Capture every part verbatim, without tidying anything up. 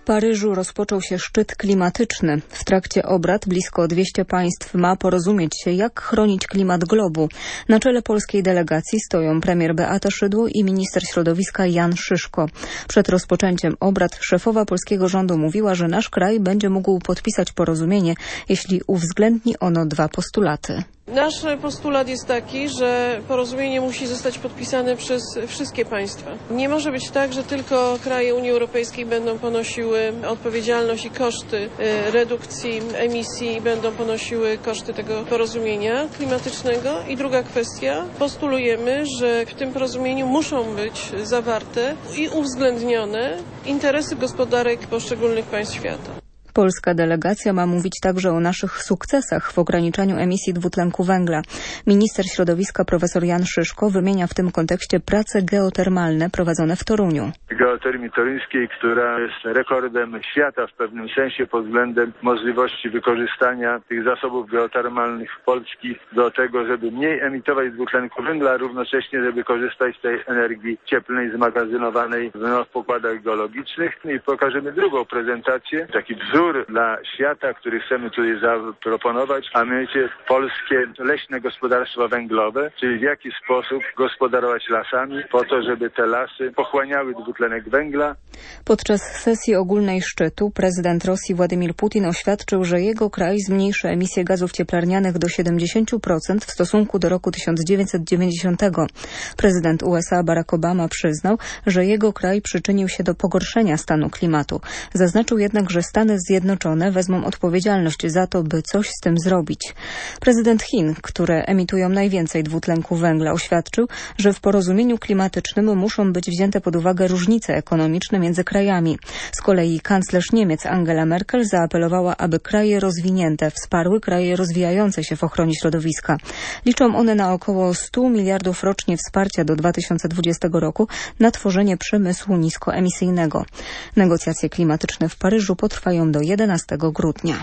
Paryżu rozpoczął się szczyt klimatyczny. W trakcie obrad blisko dwieście państw ma porozumieć się, jak chronić klimat globu. Na czele polskiej delegacji stoją premier Beata Szydło i minister środowiska Jan Szyszko. Przed rozpoczęciem obrad szefowa polskiego rządu mówiła, że nasz kraj będzie mógł podpisać porozumienie, jeśli uwzględni ono dwa postulaty. Nasz postulat jest taki, że porozumienie musi zostać podpisane przez wszystkie państwa. Nie może być tak, że tylko kraje Unii Europejskiej będą ponosiły odpowiedzialność i koszty redukcji emisji, będą ponosiły koszty tego porozumienia klimatycznego. I druga kwestia, postulujemy, że w tym porozumieniu muszą być zawarte i uwzględnione interesy gospodarek poszczególnych państw świata. Polska delegacja ma mówić także o naszych sukcesach w ograniczaniu emisji dwutlenku węgla. Minister środowiska profesor Jan Szyszko wymienia w tym kontekście prace geotermalne prowadzone w Toruniu. Geotermii toruńskiej, która jest rekordem świata w pewnym sensie pod względem możliwości wykorzystania tych zasobów geotermalnych w Polski do tego, żeby mniej emitować dwutlenku węgla, a równocześnie żeby korzystać z tej energii cieplnej zmagazynowanej w pokładach geologicznych. I pokażemy drugą prezentację, taki wzór dla świata, który chcemy tutaj zaproponować, a mianowicie polskie leśne gospodarstwo węglowe, czyli w jaki sposób gospodarować lasami po to, żeby te lasy pochłaniały dwutlenek węgla. Podczas sesji ogólnej szczytu prezydent Rosji Władimir Putin oświadczył, że jego kraj zmniejszy emisję gazów cieplarnianych do siedemdziesiąt procent w stosunku do roku tysiąc dziewięćset dziewięćdziesiątego. Prezydent U S A Barack Obama przyznał, że jego kraj przyczynił się do pogorszenia stanu klimatu. Zaznaczył jednak, że Stany Zjednoczone wezmą odpowiedzialność za to, by coś z tym zrobić. Prezydent Chin, które emitują najwięcej dwutlenku węgla, oświadczył, że w porozumieniu klimatycznym muszą być wzięte pod uwagę różnice ekonomiczne między krajami. Z kolei kanclerz Niemiec Angela Merkel zaapelowała, aby kraje rozwinięte wsparły kraje rozwijające się w ochronie środowiska. Liczą one na około sto miliardów rocznie wsparcia do dwa tysiące dwudziestego roku na tworzenie przemysłu niskoemisyjnego. Negocjacje klimatyczne w Paryżu potrwają do jedenastego grudnia.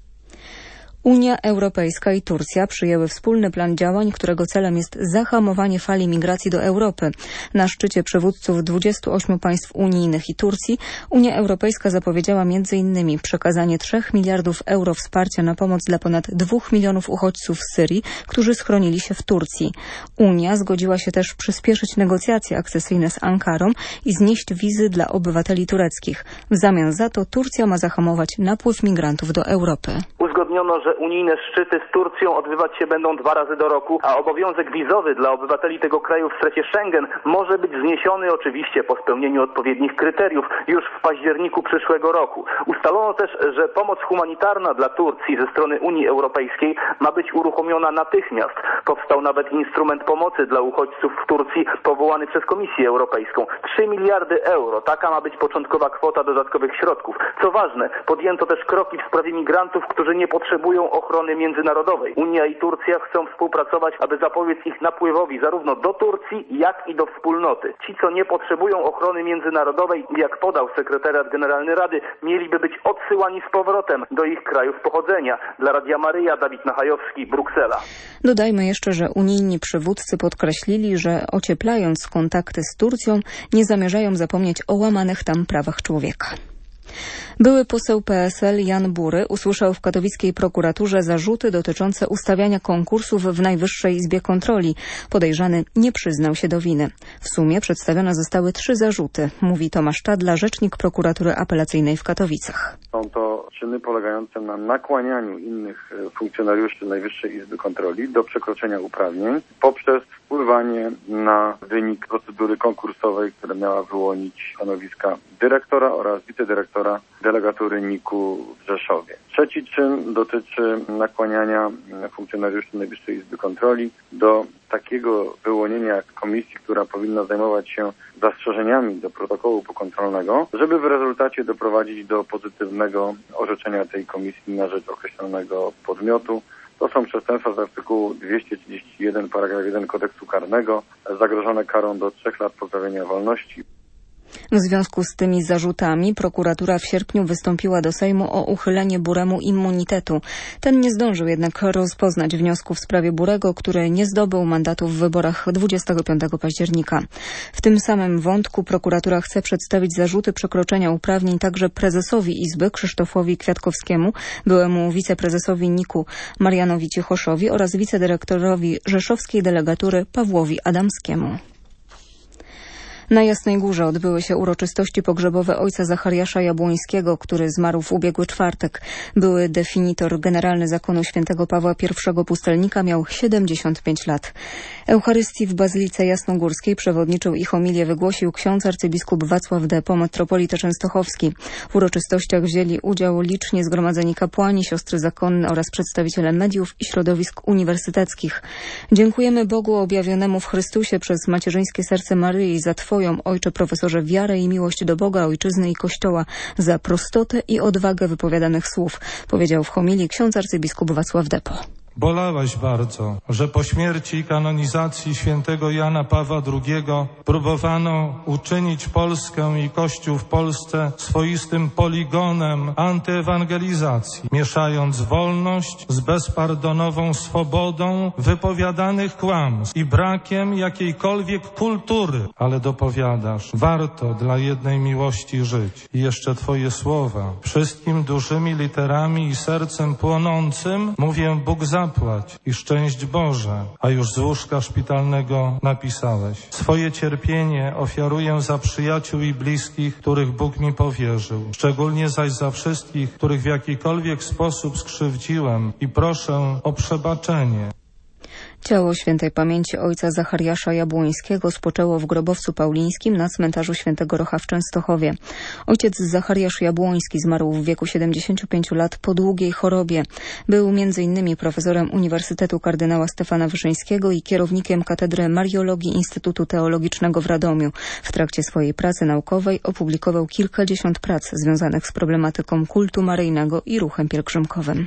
Unia Europejska i Turcja przyjęły wspólny plan działań, którego celem jest zahamowanie fali migracji do Europy. Na szczycie przywódców dwudziestu ośmiu państw unijnych i Turcji Unia Europejska zapowiedziała między innymi przekazanie trzech miliardów euro wsparcia na pomoc dla ponad dwóch milionów uchodźców z Syrii, którzy schronili się w Turcji. Unia zgodziła się też przyspieszyć negocjacje akcesyjne z Ankarą i znieść wizy dla obywateli tureckich. W zamian za to Turcja ma zahamować napływ migrantów do Europy. Uzgodniono, że unijne szczyty z Turcją odbywać się będą dwa razy do roku, a obowiązek wizowy dla obywateli tego kraju w strefie Schengen może być zniesiony oczywiście po spełnieniu odpowiednich kryteriów już w październiku przyszłego roku. Ustalono też, że pomoc humanitarna dla Turcji ze strony Unii Europejskiej ma być uruchomiona natychmiast. Powstał nawet instrument pomocy dla uchodźców w Turcji powołany przez Komisję Europejską. trzy miliardy euro. Taka ma być początkowa kwota dodatkowych środków. Co ważne, podjęto też kroki w sprawie migrantów, którzy nie potrzebują ochrony międzynarodowej. Unia i Turcja chcą współpracować, aby zapobiec ich napływowi zarówno do Turcji, jak i do wspólnoty. Ci, co nie potrzebują ochrony międzynarodowej, jak podał sekretariat Generalny Rady, mieliby być odsyłani z powrotem do ich krajów pochodzenia. Dla Radia Maryja, Dawid Nachajowski, Bruksela. Dodajmy jeszcze, że unijni przywódcy podkreślili, że ocieplając kontakty z Turcją, nie zamierzają zapomnieć o łamanych tam prawach człowieka. Były poseł P S L Jan Bury usłyszał w katowickiej prokuraturze zarzuty dotyczące ustawiania konkursów w Najwyższej Izbie Kontroli. Podejrzany nie przyznał się do winy. W sumie przedstawione zostały trzy zarzuty, mówi Tomasz Czadla, rzecznik prokuratury apelacyjnej w Katowicach. Są to czyny polegające na nakłanianiu innych funkcjonariuszy Najwyższej Izby Kontroli do przekroczenia uprawnień poprzez wpływanie na wynik procedury konkursowej, która miała wyłonić stanowiska dyrektora oraz wicedyrektora delegatury N I K-u w Rzeszowie. Trzeci czyn dotyczy nakłaniania funkcjonariuszy Najwyższej Izby Kontroli do takiego wyłonienia komisji, która powinna zajmować się zastrzeżeniami do protokołu pokontrolnego, żeby w rezultacie doprowadzić do pozytywnego orzeczenia tej komisji na rzecz określonego podmiotu. To są przestępstwa z artykułu dwieście trzydzieści jeden paragraf jeden kodeksu karnego, zagrożone karą do trzech lat pozbawienia wolności. W związku z tymi zarzutami prokuratura w sierpniu wystąpiła do Sejmu o uchylenie Buremu immunitetu. Ten nie zdążył jednak rozpoznać wniosku w sprawie Burego, który nie zdobył mandatu w wyborach dwudziestego piątego października. W tym samym wątku prokuratura chce przedstawić zarzuty przekroczenia uprawnień także prezesowi Izby Krzysztofowi Kwiatkowskiemu, byłemu wiceprezesowi niku Marianowi Cichoszowi oraz wicedyrektorowi rzeszowskiej delegatury Pawłowi Adamskiemu. Na Jasnej Górze odbyły się uroczystości pogrzebowe ojca Zachariasza Jabłońskiego, który zmarł w ubiegły czwartek. Były definitor generalny zakonu świętego Pawła I Pustelnika miał siedemdziesiąt pięć lat. Eucharystii w Bazylice Jasnogórskiej przewodniczył i homilię wygłosił ksiądz arcybiskup Wacław Depo, metropolita częstochowski. W uroczystościach wzięli udział licznie zgromadzeni kapłani, siostry zakonne oraz przedstawiciele mediów i środowisk uniwersyteckich. Dziękujemy Bogu objawionemu w Chrystusie przez macierzyńskie serce Maryi za Twoją, Ojcze profesorze, wiarę i miłość do Boga, Ojczyzny i Kościoła, za prostotę i odwagę wypowiadanych słów, powiedział w homilii ksiądz arcybiskup Wacław Depo. Bolałeś bardzo, że po śmierci i kanonizacji świętego Jana Pawła drugiego próbowano uczynić Polskę i Kościół w Polsce swoistym poligonem antyewangelizacji, mieszając wolność z bezpardonową swobodą wypowiadanych kłamstw i brakiem jakiejkolwiek kultury. Ale dopowiadasz, warto dla jednej miłości żyć. I jeszcze Twoje słowa. Wszystkim dużymi literami i sercem płonącym mówię: Bóg zapłać i szczęść Boże, a już z łóżka szpitalnego napisałeś: swoje cierpienie ofiaruję za przyjaciół i bliskich, których Bóg mi powierzył, szczególnie zaś za wszystkich, których w jakikolwiek sposób skrzywdziłem, i proszę o przebaczenie. Ciało świętej pamięci ojca Zachariasza Jabłońskiego spoczęło w grobowcu paulińskim na cmentarzu Świętego Rocha w Częstochowie. Ojciec Zachariasz Jabłoński zmarł w wieku siedemdziesięciu pięciu lat po długiej chorobie. Był między innymi profesorem Uniwersytetu Kardynała Stefana Wyszyńskiego i kierownikiem Katedry Mariologii Instytutu Teologicznego w Radomiu. W trakcie swojej pracy naukowej opublikował kilkadziesiąt prac związanych z problematyką kultu maryjnego i ruchem pielgrzymkowym.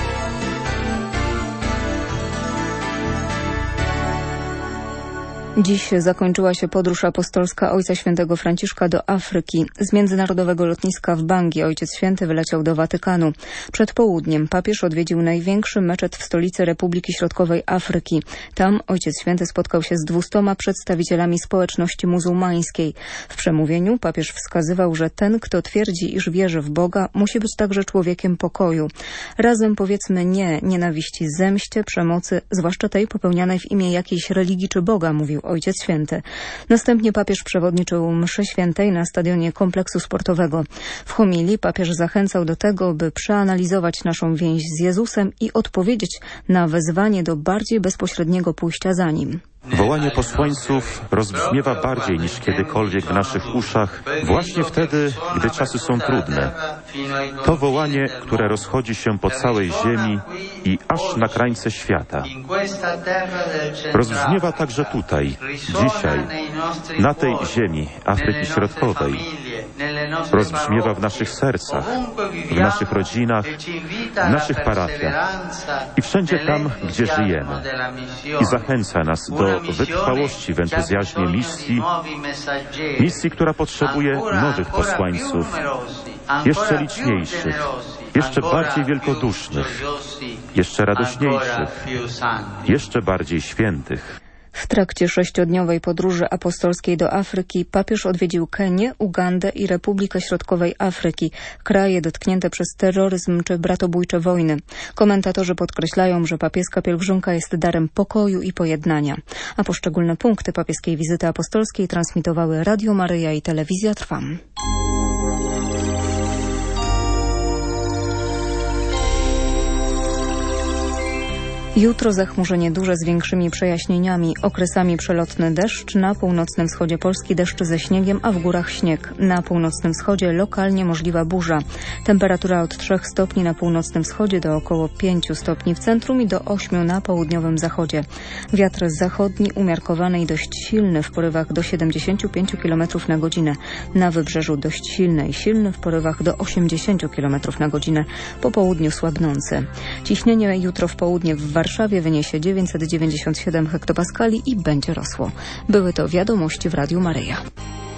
Dziś zakończyła się podróż apostolska Ojca Świętego Franciszka do Afryki. Z międzynarodowego lotniska w Bangi Ojciec Święty wyleciał do Watykanu. Przed południem papież odwiedził największy meczet w stolicy Republiki Środkowej Afryki. Tam Ojciec Święty spotkał się z dwustoma przedstawicielami społeczności muzułmańskiej. W przemówieniu papież wskazywał, że ten, kto twierdzi, iż wierzy w Boga, musi być także człowiekiem pokoju. Razem powiedzmy nie nienawiści, zemście, przemocy, zwłaszcza tej popełnianej w imię jakiejś religii czy Boga, mówił Ojciec Święty. Następnie papież przewodniczył mszy świętej na stadionie kompleksu sportowego. W homilii papież zachęcał do tego, by przeanalizować naszą więź z Jezusem i odpowiedzieć na wezwanie do bardziej bezpośredniego pójścia za Nim. Wołanie posłańców rozbrzmiewa bardziej niż kiedykolwiek w naszych uszach właśnie wtedy, gdy czasy są trudne. To wołanie, które rozchodzi się po całej ziemi i aż na krańce świata. Rozbrzmiewa także tutaj, dzisiaj, na tej ziemi Afryki Środkowej. Rozbrzmiewa w naszych sercach, w naszych rodzinach, w naszych parafiach i wszędzie tam, gdzie żyjemy. I zachęca nas do wytrwałości w entuzjazmie misji, misji, która potrzebuje nowych posłańców, jeszcze liczniejszych, jeszcze bardziej wielkodusznych, jeszcze radośniejszych, jeszcze bardziej świętych. W trakcie sześciodniowej podróży apostolskiej do Afryki papież odwiedził Kenię, Ugandę i Republikę Środkowej Afryki, kraje dotknięte przez terroryzm czy bratobójcze wojny. Komentatorzy podkreślają, że papieska pielgrzymka jest darem pokoju i pojednania. A poszczególne punkty papieskiej wizyty apostolskiej transmitowały Radio Maryja i Telewizja Trwam. Jutro zachmurzenie duże z większymi przejaśnieniami, okresami przelotny deszcz, na północnym wschodzie Polski deszcz ze śniegiem, a w górach śnieg. Na północnym wschodzie lokalnie możliwa burza. Temperatura od trzech stopni na północnym wschodzie do około pięciu stopni w centrum i do ośmiu na południowym zachodzie. Wiatr zachodni umiarkowany i dość silny w porywach do siedemdziesięciu pięciu kilometrów na godzinę. Na wybrzeżu dość silny i silny w porywach do osiemdziesięciu kilometrów na godzinę. Po południu słabnący. Ciśnienie jutro w południe w Warszawie wyniesie dziewięćset dziewięćdziesiąt siedem hektopaskali i będzie rosło. Były to wiadomości w Radiu Maryja.